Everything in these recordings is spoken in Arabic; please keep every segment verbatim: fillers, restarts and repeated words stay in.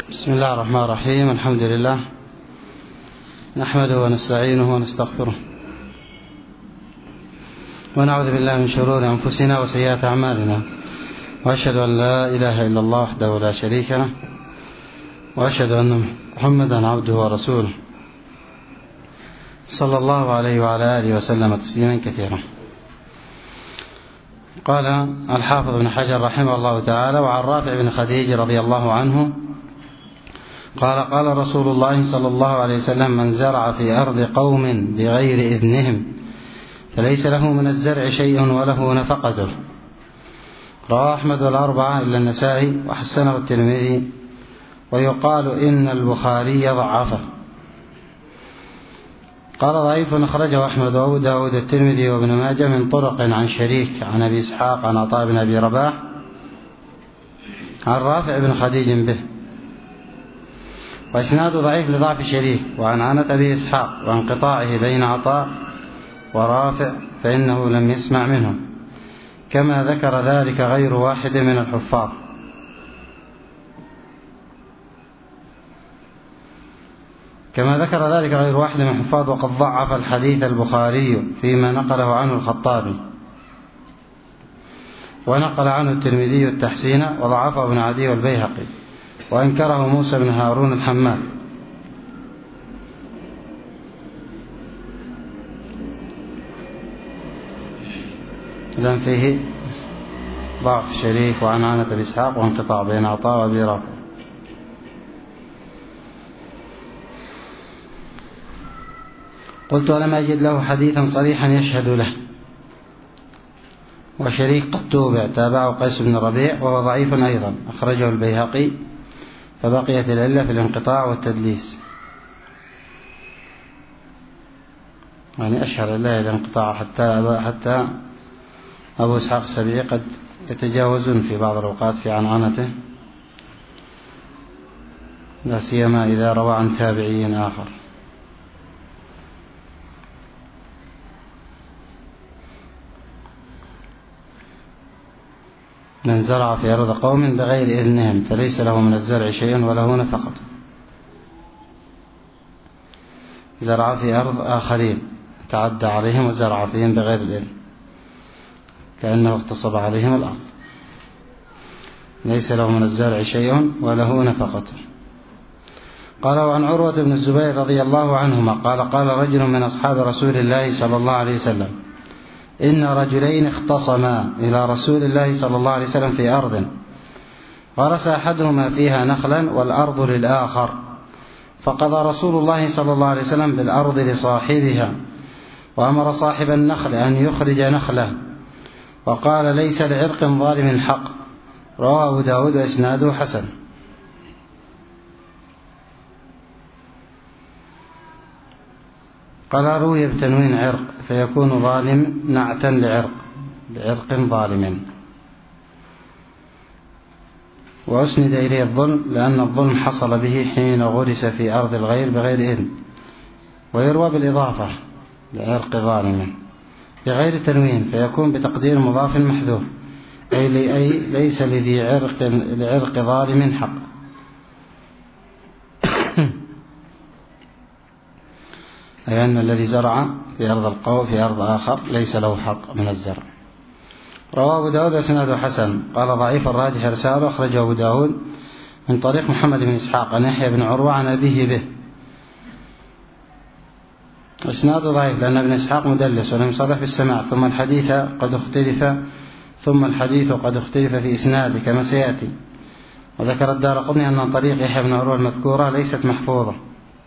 بسم الله الرحمن الرحيم. الحمد لله نحمده ونستعينه ونستغفره ونعوذ بالله من شرور أنفسنا وسيئات أعمالنا، وأشهد أن لا إله إلا الله وحده لا شريك له، وأشهد أن محمدا عبده ورسوله صلى الله عليه وعلى آله وسلم تسليما كثيرا. قال الحافظ ابن حجر رحمه الله تعالى: وعن رافع بن خديج رضي الله عنه قال: قال رسول الله صلى الله عليه وسلم: من زرع في أرض قوم بغير إذنهم فليس له من الزرع شيء وله نفقته. رواه أحمد والأربعة إلا النسائي وحسنه الترمذي، ويقال إن البخاري ضعفه. قال ضعيف أخرجه أحمد وأبو داود الترمذي وابن ماجه من طرق عن شريك عن أبي إسحاق عن عطاء بن أبي رباح عن رافع بن خديج به، وإسناده ضعيف لضعف شريك وعن عنة أبي إسحاق وانقطاعه بين عطاء ورافع فإنه لم يسمع منه، كما ذكر ذلك غير واحد من الحفاظ. كما ذكر ذلك غير واحد من الحفاظ وقد ضعف الحديث البخاري فيما نقله عنه الخطابي، ونقل عنه الترمذي التحسين وضعفه ابن عدي والبيهقي، وأنكره موسى بن هارون الحماد. إذن فيه ضعف شريك وعن عنة أبي إسحاق وانقطاع بين عطاء وأبي رافع. قلت: ولم أجد له حديثا صريحا يشهد له. وشريك قد توبع، تابعه قيس بن ربيع وهو ضعيف أيضا، أخرجه البيهقي، فبقيت العلة في الانقطاع والتدليس. يعني أشهر الله الانقطاع حتى أبا حتى أبو إسحاق السبيعي قد يتجاوزون في بعض الأوقات في عنعنته، لا سيما إذا روى عن تابعي آخر. من زرع في أرض قوم بغير إذنهم فليس له من الزرع شيء وله نفقة. زرع في أرض آخرين تعدى عليهم وزرع فيهم بغير الإذن، كأنه اغتصب عليهم الأرض، ليس له من الزرع شيء وله نفقته. قال: وعن عروة بن الزبير رضي الله عنهما قال: قال رجل من أصحاب رسول الله صلى الله عليه وسلم: إن رجلين اختصما إلى رسول الله صلى الله عليه وسلم في أرض، غرس أحدهما فيها نخلا والأرض للآخر، فقضى رسول الله صلى الله عليه وسلم بالأرض لصاحبها، وأمر صاحب النخل أن يخرج نخله، وقال: ليس لعرق ظالم حق. رواه أبو داود وإسناده حسن. قال: روي بتنوين عرق فيكون ظالم نعتا لعرق لعرق ظالم، وأسند إليه الظلم لأن الظلم حصل به حين غرس في أرض الغير بغير إذن، ويروى بالإضافة لعرق ظالم بغير تنوين فيكون بتقدير مضاف محذوف، أي, أي ليس لذي عرق لعرق ظالم حق. أي أن الذي زرع في أرض القوم في أرض آخر ليس له حق من الزرع. رواه أبو داود وسنده حسن. قال: ضعيف الراجح رساله، أخرجه أبو داود من طريق محمد بن إسحاق عن يحيى بن عروة عن أبيه به. إسناده ضعيف لأن ابن إسحاق مدلس ولم يصرح بالسماع، ثم الحديث قد اختلف ثم الحديث قد اختلف في إسناده كما سيأتي. وذكر الدارقطني أن طريق يحيى بن عروة المذكورة ليست محفوظة.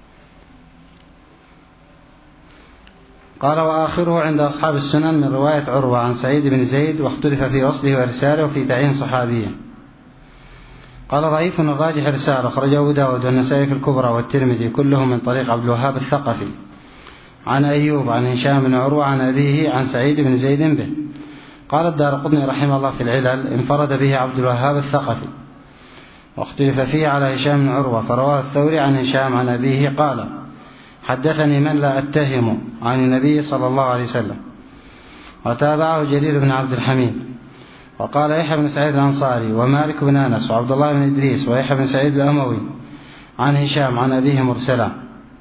قال: وآخره عند أصحاب السنن من رواية عروة عن سعيد بن زيد، واختلف في وصله وإرساله وفي تعيين صحابيه. قال: ضعيف الراجح رسالة، أخرجه أبو داود والنسائي في الكبرى والترمذي كلهم من طريق عبد الوهاب الثقفي عن أيوب عن هشام بن عروة عن أبيه عن سعيد بن زيد به. قال الدارقطني رحمه الله في العلل: انفرد به عبد الوهاب الثقفي، واختلف فيه على هشام بن عروة، فرواه الثوري عن هشام عن أبيه قال: حدثني من لا أتهم عن النبي صلى الله عليه وسلم. وتابعه جرير بن عبد الحميد. وقال يحيى بن سعيد الأنصاري ومالك بن أنس وعبد الله بن إدريس ويحيى بن سعيد الأموي عن هشام عن أبيه مرسلا،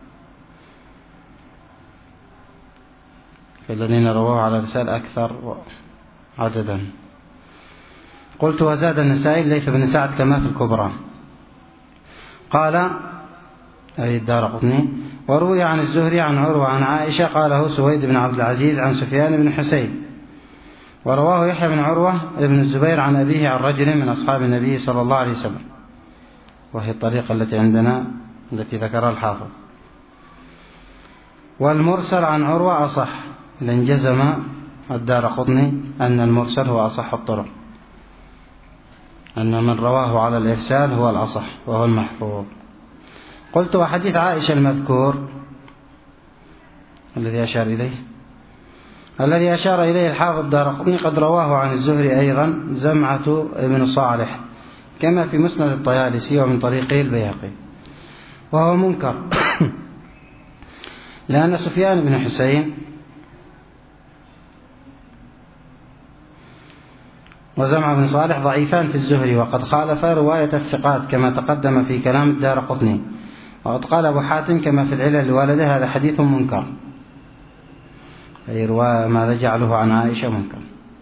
الذين رواه على رسالة أكثر عددا. قلت وزاد النسائي ليث بن سعد كما في الكبرى. قال أي الدارقطني وروي عن الزهري عن عروة عن عائشة قاله سويد بن عبد العزيز عن سفيان بن حسين. ورواه يحيى بن عروة ابن الزبير عن أبيه عن رجل من أصحاب النبي صلى الله عليه وسلم، وهي الطريقة التي عندنا التي ذكرها الحافظ. والمرسل عن عروة أصح، لأن جزم الدارقطني أن المرسل هو أصح الطرق، أن من رواه على الإرسال هو الأصح وهو المحفوظ. قلت وحديث عائشة المذكور الذي أشار إليه الذي أشار إليه الحافظ الدارقطني قد رواه عن الزهري أيضا زمعة ابن صالح كما في مسند الطيالسي ومن طريقه البيهقي، وهو منكر لأن سفيان بن حسين وزمعة بن صالح ضعيفان في الزهري، وقد خالف رواية الثقات كما تقدم في كلام الدارقطني. وقد قال أبو حاتم كما في العلل لوالده هذا حديث منكر، أي رواية ماذا جعله عن عائشة منكر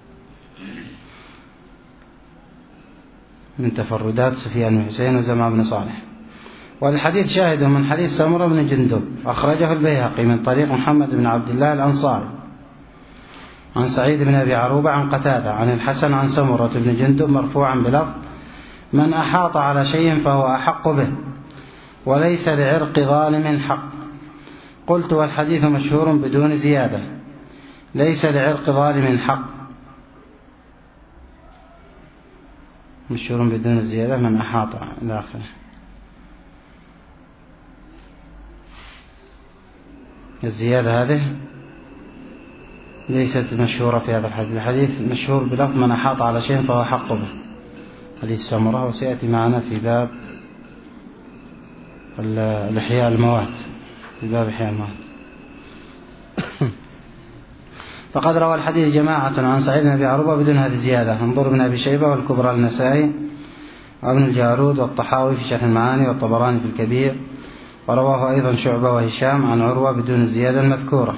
من تفردات سفيان بن حسين وزمعة بن صالح. والحديث شاهد من حديث سمرة بن جندب أخرجه البيهقي من طريق محمد بن عبد الله الأنصاري عن سعيد بن أبي عروبة عن قتادة عن الحسن عن سمرة بن جندب مرفوعا بلفظ من أحاط على شيء فهو أحق به وليس لعرق ظالم حق. قلت والحديث مشهور بدون زيادة، ليس لعرق ظالم حق مشهور بدون زيادة من أحاط إلى آخره. الزيادة هذه ليست مشهورة في هذا الحديث. الحديث مشهور بلفظ من أحاط على شيء فهو حق به، حديث سمرة، وسيأتي معنا في باب الإحياء الموات، في باب إحياء الموات. فقد روى الحديث جماعة عن سعيد بن أبي عروبة بدون هذه الزيادة، انظر بن أبي شيبة والكبرى النسائي وابن الجارود والطحاوي في شرح المعاني والطبراني في الكبير. ورواه أيضا شعبة وهشام عن عروة بدون الزيادة المذكورة،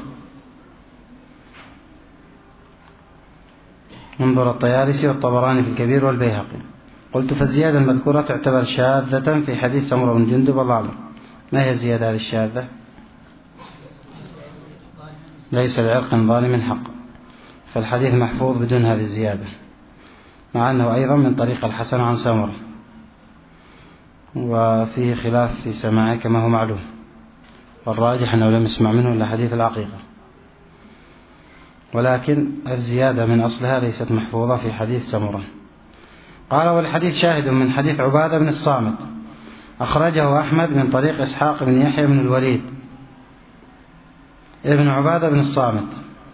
انظر الطيالسي والطبراني في الكبير والبيهقي. قلت فالزيادة المذكورة تعتبر شاذة في حديث سمرة بن جندب والله أعلم. ما هي الزيادة هذه الشاذة؟ ليس لعرق ظالم حق، فالحديث محفوظ بدون هذه الزيادة، مع أنه أيضا من طريق الحسن عن سمرة، وفيه خلاف في سماعه كما هو معلوم، والراجح أنه لم يسمع منه إلا حديث العقيقة، ولكن الزيادة من أصلها ليست محفوظة في حديث سمرة. قال والحديث شاهد من حديث عبادة بن الصامت أخرجه أحمد من طريق إسحاق بن يحيى بن الوليد ابن عبادة بن الصامت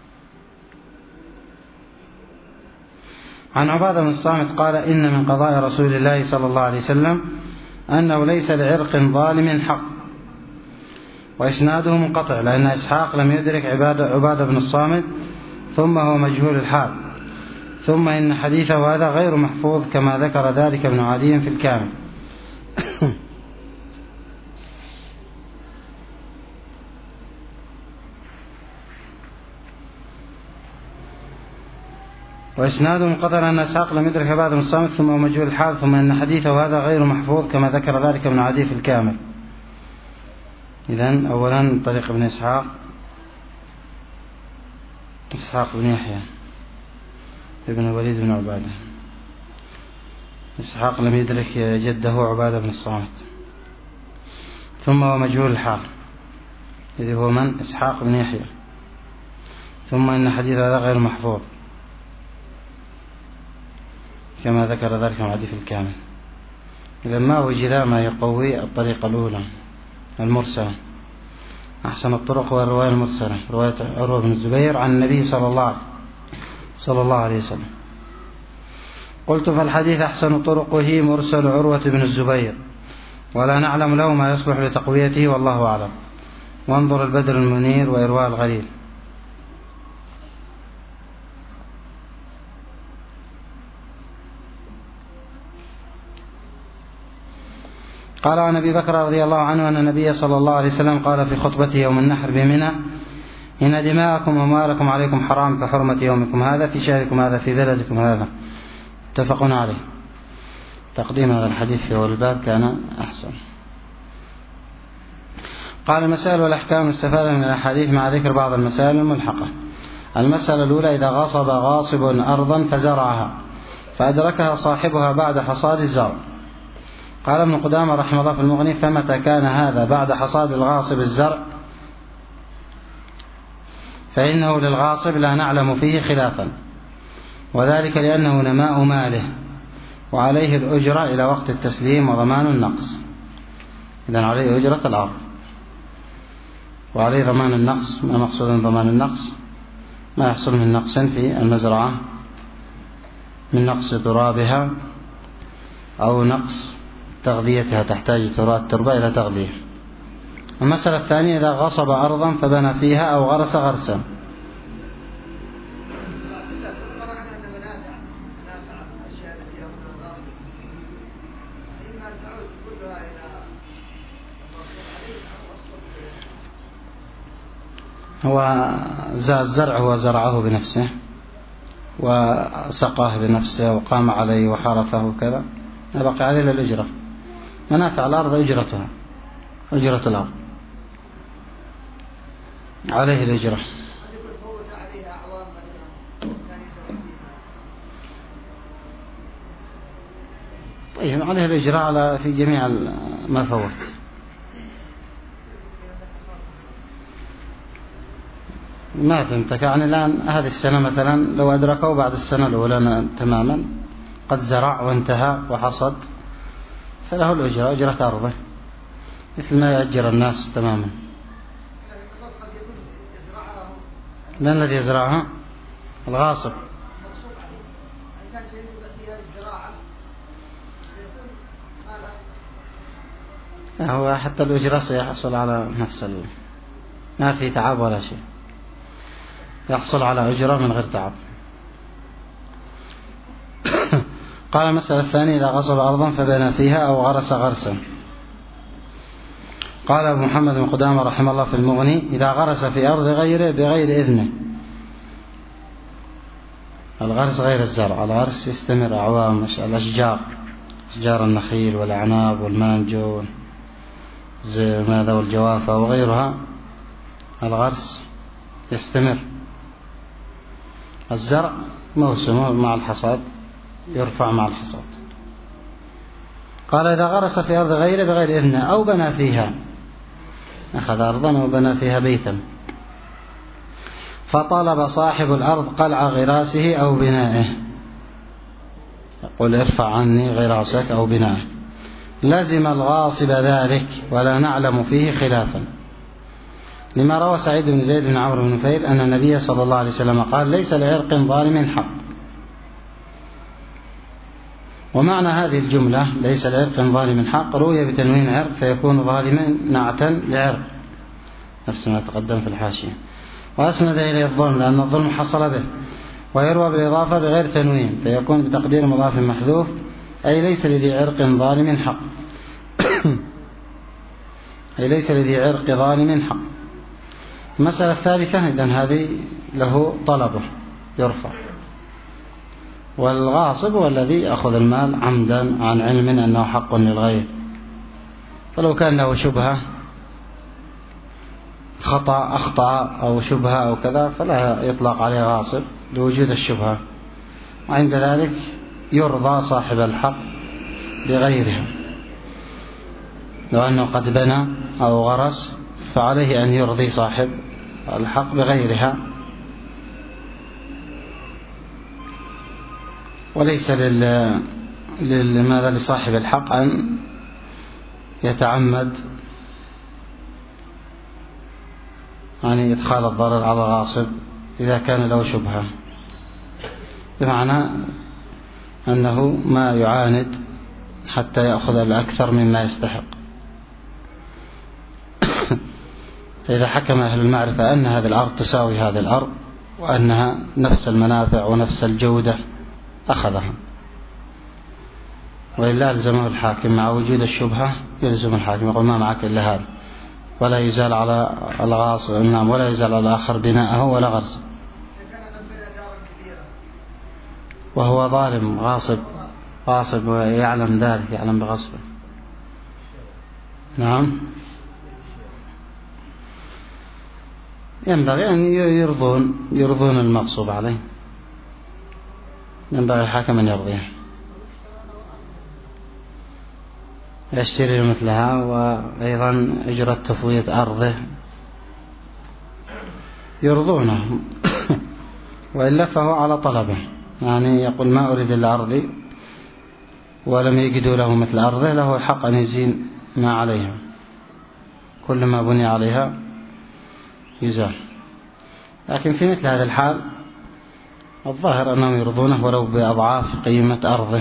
عن عبادة بن الصامت قال إن من قضاء رسول الله صلى الله عليه وسلم أنه ليس لعرق ظالم حق. وإسناده منقطع لأن إسحاق لم يدرك عبادة بن الصامت، ثم هو مجهول الحال، ثم إن حديثه هذا غير محفوظ كما ذكر ذلك ابن عدي في الكامل. وإسناده منقطع لأن إسحاق لم يدرك عبادة بن الصامت ثم هو مجهول الحال، ثم إن حديثه هذا غير محفوظ كما ذكر ذلك ابن عدي في الكامل. إذن أولا طريق ابن إسحاق إسحاق بن يحيى ابن الوليد بن عبادة. إسحاق لم يدرك جده عبادة بن الصامت، ثم هو مجهول الحال إذ هو من إسحاق بن يحيى، ثم إن حديث هذا غير محفوظ كما ذكر ذلك المعدي في الكامل. إذا ما وجد ما يقوي الطريقة الأولى المرسلة. أحسن الطرق هو الرواية المرسلة، رواية عروة بن الزبير عن النبي صلى الله صلى الله عليه وسلم. قلت فالحديث أحسن طرقه مرسل عروة بن الزبير، ولا نعلم له ما يصلح لتقويته والله أعلم. وانظر البدر المنير وإرواء الغليل. قال عن أبي بكر رضي الله عنه أن النبي صلى الله عليه وسلم قال في خطبته يوم النحر بمنى: إن دماءكم وأموالكم عليكم حرام كحرمة يومكم هذا في شهركم هذا في بلدكم هذا. متفق عليه. تقديم هذا الحديث في أول الباب كان أحسن. قال: المسائل والأحكام المستفادة من الأحاديث مع ذكر بعض المسائل الملحقة. المسألة الأولى: إذا غصب غاصب أرضا فزرعها فأدركها صاحبها بعد حصاد الزرع. قال ابن قدامة رحمه الله في المغني: فمتى كان هذا بعد حصاد الغاصب الزرع فإنه للغاصب لا نعلم فيه خلافا، وذلك لأنه نماء ماله وعليه الأجرة إلى وقت التسليم وضمان النقص. إذن عليه أجرة الأرض وعليه ضمان النقص. ما مقصود من ضمان النقص؟ ما يحصل من نقص في المزرعة من نقص ترابها أو نقص تغذيتها، تحتاج التربة إلى تغذية. المسألة الثانية: إذا غصب أرضا فبنى فيها أو غرس غرسا. هو الزرع هو زرعه بنفسه وسقاه بنفسه وقام عليه وحرثه وكذا، يبقى عليه الأجرة. منافع الأرض أجرتها، أجرة الأرض عليه الأجرة. طيب عليه الأجرة على في جميع ما فوت. ما فهمتك. يعني الآن هذه السنة مثلا لو أدركوا بعد السنة الأولى تماما قد زرع وانتهى وحصد فله الأجرة، أجرة أرضه مثل ما يأجر الناس تماما. من الذي يزرعها؟ الغاصب. هو حتى الأجرة سيحصل على نفس ال... ما في تعب ولا شيء، يحصل على أجرة من غير تعب. قال المسألة الثانية: إذا غصب أرضا فبنى فيها أو غرس غرسا. قال أبو محمد بن قدامة رحمه الله في المغني: إذا غرس في أرض غيره بغير إذنه. الغرس غير الزرع، الغرس يستمر أعوام، الأشجار، أشجار النخيل والأعناب والمانجو زي ماذا والجوافة وغيرها، الغرس يستمر. الزرع موسمه مع الحصاد، يرفع مع الحصاد. قال: إذا غرس في أرض غيره بغير إذنه أو بنى فيها، أخذ أرضا وبنى فيها بيتا، فطلب صاحب الأرض قلع غراسه أو بنائه، يقول: ارفع عني غراسك أو بنائك، لزم الغاصب ذلك ولا نعلم فيه خلافا، لما روى سعيد بن زيد بن عمرو بن نفيل أن النبي صلى الله عليه وسلم قال: ليس لعرق ظالم حق. ومعنى هذه الجملة ليس لعرق ظالم حق روي بتنوين عرق فيكون ظالما نعتا لعرق، نفس ما تقدم في الحاشية، وأسند إليه الظلم لأن الظلم حصل به. ويروى بالإضافة بغير تنوين فيكون بتقدير مضاف محذوف، أي ليس لذي عرق ظالم حق أي ليس لذي عرق ظالم حق. المسألة الثالثة: إذن هذه له طلبه يرفع. والغاصب هو الذي يأخذ المال عمدا عن علم أنه حق للغير، فلو كان له شبهة خطأ أخطأ أو شبهة أو كذا فلا يطلق عليه غاصب لوجود الشبهة، وعند ذلك يرضى صاحب الحق بغيرها. لو أنه قد بنى أو غرس فعليه أن يرضي صاحب الحق بغيرها، وليس لل... لماذا لصاحب الحق أن يتعمد يعني إدخال الضرر على الغاصب إذا كان له شبهة، بمعنى أنه ما يعاند حتى يأخذ الأكثر مما يستحق. فإذا حكم أهل المعرفة أن هذه الأرض تساوي هذه الأرض وأنها نفس المنافع ونفس الجودة أخذها. وإلا ألزمه الحاكم مع وجود الشبهة، يلزم الحاكم يقول ما معك إلا هذا، ولا يزال على الغاصب نعم ولا يزال على الآخر بناءه ولا غرس، وهو ظالم غاصب غاصب ويعلم ذلك، يعلم بغصبه. نعم ينبغي أن يرضون يرضون المغصوب عليه، ينبغي الحاكم أن يرضيه يشتري مثلها، وأيضا أجرة تفويت أرضه يرضونه وإلا فهو على طلبه، يعني يقول ما أريد إلا أرضي، ولم يجدوا له مثل أرضه، له حق أن يزين ما عليها، كل ما بني عليها يزال. لكن في مثل هذا الحال الظاهر أنهم يرضونه ولو بأضعاف قيمة أرضه.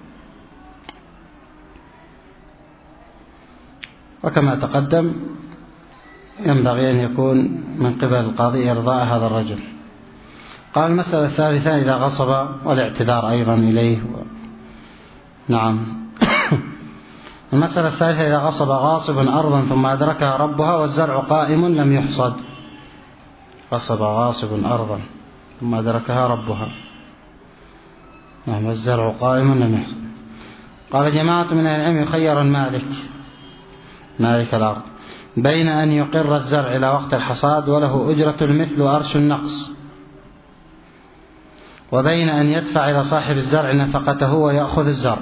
وكما تقدم ينبغي أن يكون من قبل القاضي إرضاء هذا الرجل. قال المسألة الثالثة إذا غصب والاعتذار أيضا إليه و... نعم المسألة الثالثة إذا غصب غاصب أرضا ثم أدركها ربها والزرع قائم لم يحصد. غصب غاصب أرضا ثم أدركها ربها، نعم والزرع قائم لم يحصد. قال جماعة من أهل العلم يخير المالك مالك الأرض بين أن يقر الزرع إلى وقت الحصاد وله أجرة المثل وأرش النقص، وبين أن يدفع إلى صاحب الزرع نفقته ويأخذ الزرع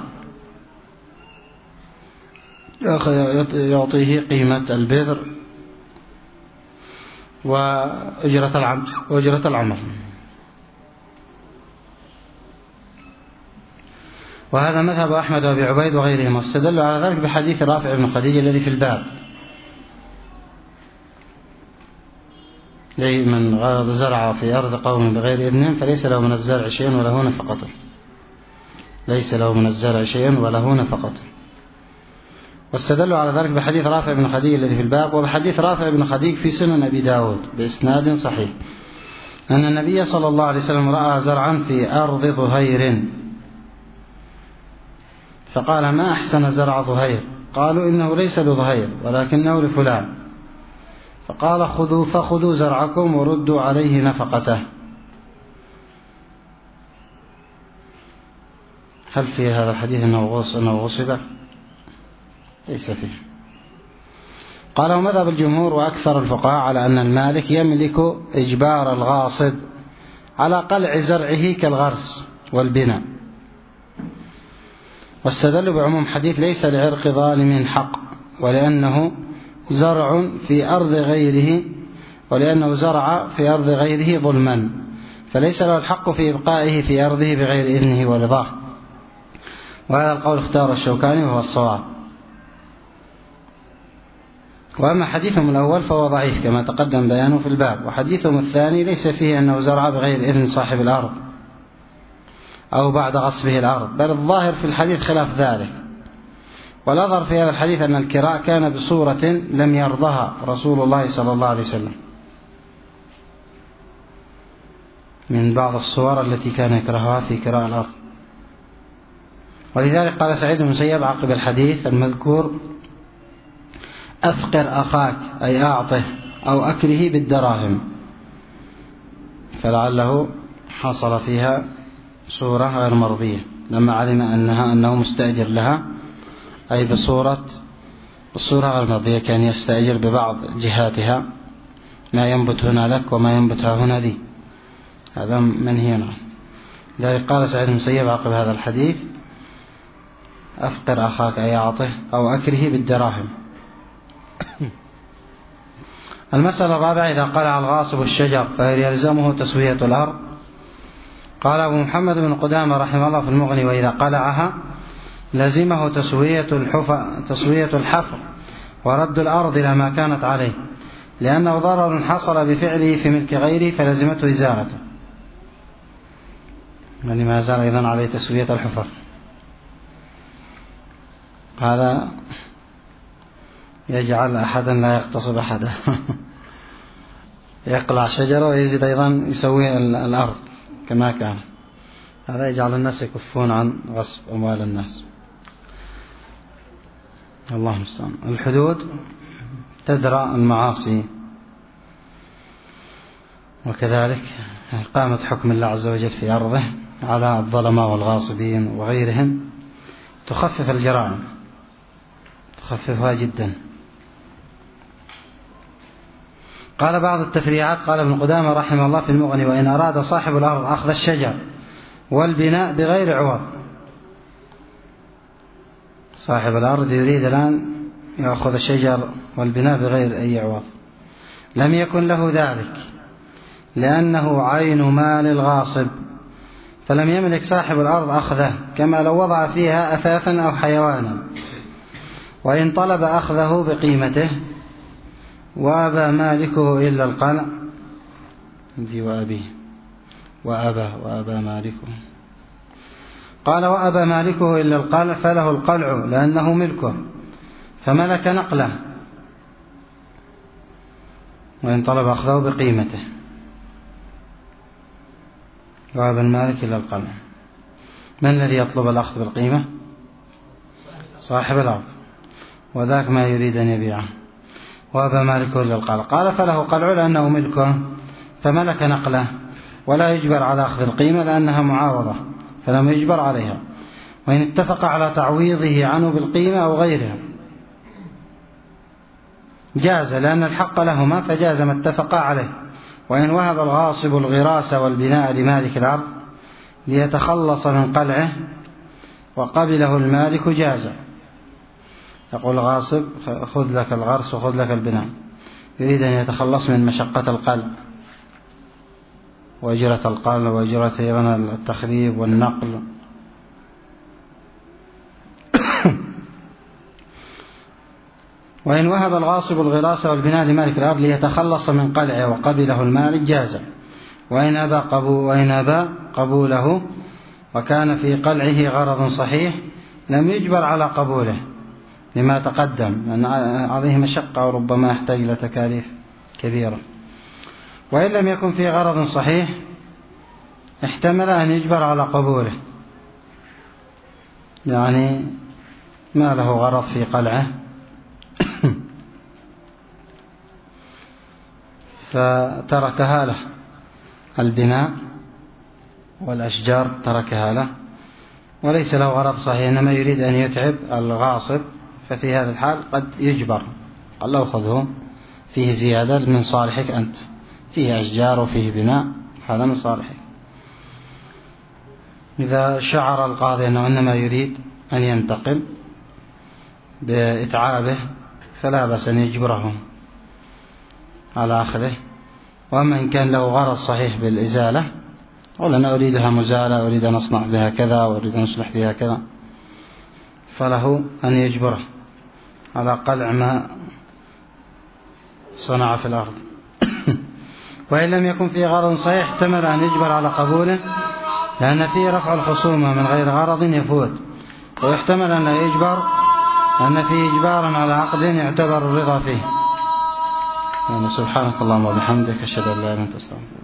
يعطيه قيمة البذر وأجرة العمل وأجرة العمل. وهذا مذهب أحمد وأبي عبيد وغيرهم، واستدلوا على ذلك بحديث رافع بن خديج الذي في الباب: من زرع في أرض قوم بغير إذنهم فليس له من الزرع شيء وله نفقته، ليس له من الزرع شيء وله نفقته. واستدلوا على ذلك بحديث رافع بن خديج الذي في الباب، وبحديث رافع بن خديج في سنن أبي داود بإسناد صحيح أن النبي صلى الله عليه وسلم رأى زرعا في أرض ظهير فقال: ما أحسن زرع ظهير؟ قالوا: إنه ليس لظهير ولكنه لفلان. فقال: خذوا فخذوا زرعكم وردوا عليه نفقته. هل في هذا الحديث أنه غصب؟ ليس فيه. قال: ومذهب الجمهور وأكثر الفقهاء على أن المالك يملك إجبار الغاصب على قلع زرعه كالغرس والبناء، واستدلوا بعموم حديث: ليس لعرق ظالم حق، ولأنه زرع في أرض غيره ولأنه زرع في أرض غيره ظلما، فليس له الحق في إبقائه في أرضه بغير إذنه ورضاه. وهذا القول اختار الشوكاني وهو الصواب. وأما حديثهم الأول فهو ضعيف كما تقدم بيانه في الباب، وحديثهم الثاني ليس فيه أنه زرع بغير إذن صاحب الأرض أو بعد غصبه الأرض، بل الظاهر في الحديث خلاف ذلك. والأظهر في هذا الحديث أن الكراء كان بصورة لم يرضها رسول الله صلى الله عليه وسلم، من بعض الصور التي كان يكرهها في كراء الأرض. ولذلك قال سعيد بن المسيب عقب الحديث المذكور: أفقر أخاك، أي أعطه أو أكره بالدراهم، فلعله حصل فيها صورة غير مرضية لما علم أنها أنه مستأجر لها، أي بصورة الصورة غير مرضية، كان يستأجر ببعض جهاتها، ما ينبت هنا لك وما ينبت هنا لي، هذا منهي عنه. لذلك قال سعيد بن المسيب عقب هذا الحديث: أفقر أخاك، أي أعطه أو أكره بالدراهم. المسألة الرابعة: إذا قلع الغاصب الشجر فهل يلزمه تسوية الأرض؟ قال أبو محمد بن قدامة رحمه الله في المغني: وإذا قلعها لزمه تسوية الحفر, تسوية الحفر ورد الأرض إلى ما كانت عليه، لأنه ضرر حصل بفعله في ملك غيره فلزمته إزالته. يعني ما زال أيضا عليه تسوية الحفر. هذا يجعل أحدا لا يغتصب أحدا يقلع شجرة ويزيد أيضا يسوي الأرض كما كان، هذا يجعل الناس يكفون عن غصب أموال الناس. الله المستعان. الحدود تدرى المعاصي، وكذلك إقامة حكم الله عز وجل في أرضه على الظلماء والغاصبين وغيرهم تخفف الجرائم، تخففها جدا. قال بعض التفريعات، قال ابن قدامة رحمه الله في المغني: وإن أراد صاحب الأرض أخذ الشجر والبناء بغير عوض. صاحب الأرض يريد الآن يأخذ الشجر والبناء بغير أي عوض، لم يكن له ذلك لأنه عين مال الغاصب، فلم يملك صاحب الأرض أخذه، كما لو وضع فيها أثاثا أو حيوانا. وإن طلب أخذه بقيمته وأبى مالكه إلا القلع، دي وأبيه وأبى وأبى مالكه، قال: وأبى مالكه إلا القلع فله القلع لأنه ملكه فملك نقله، وإن طلب أخذه بقيمته وأبى المالك إلا القلع. من الذي يطلب الأخذ بالقيمة؟ صاحب الأرض، وذاك ما يريد أن يبيعه. وأبى مالكه إلا القلع، قال: فله قلع لأنه ملكه فملك نقله، ولا يجبر على أخذ القيمة لأنها معاوضة فلم يجبر عليها. وإن اتفق على تعويضه عنه بالقيمة أو غيرها جاز، لأن الحق لهما فجاز ما اتفقا عليه. وإن وهب الغاصب الغراس والبناء لمالك الأرض ليتخلص من قلعه وقبله المالك جاز. يقول الغاصب: خذ لك الغرس وخذ لك البناء، يريد أن يتخلص من مشقة القلع وأجرة القلع وأجرة أيضا التخريب والنقل. وإن وهب الغاصب الغراس والبناء لمالك الأرض ليتخلص من قلعه وقبله المالك جاز. وإن أبى قبول وإن أبى قبوله وكان في قلعه غرض صحيح لم يجبر على قبوله لما تقدم، لأن عليه مشقة وربما يحتاج إلى تكاليف كبيرة. وإن لم يكن في غرض صحيح احتمل أن يجبر على قبوله، يعني ما له غرض في قلعه فتركها له، البناء والأشجار تركها له، وليس له غرض صحيح، إنما يريد أن يتعب الغاصب، ففي هذا الحال قد يجبر. قال له: خذه، فيه زيادة من صالحك أنت، فيه أشجار وفيه بناء، هذا من صالحك. إذا شعر القاضي أنه إنما يريد أن ينتقل بإتعابه فلا بأس أن يجبره على آخره. وأما إن كان له غرض صحيح بالإزالة، قل: أنا أريدها مزالة، أريد أن أصنع بها كذا، وأريد أن أصلح بها كذا، فله أن يجبره على قلع ما صنع في الأرض. وإن لم يكن فيه غرض صحيح احتمل أن يجبر على قبوله، لأن فيه رفع الخصومة من غير غرض يفوت، ويحتمل أن لا يجبر، أن فيه إجبارا على عقد يعتبر الرضا فيه. يعني سبحانك اللهم وبحمدك، أشهد أن لا إله إلا أنت، أستغفرك.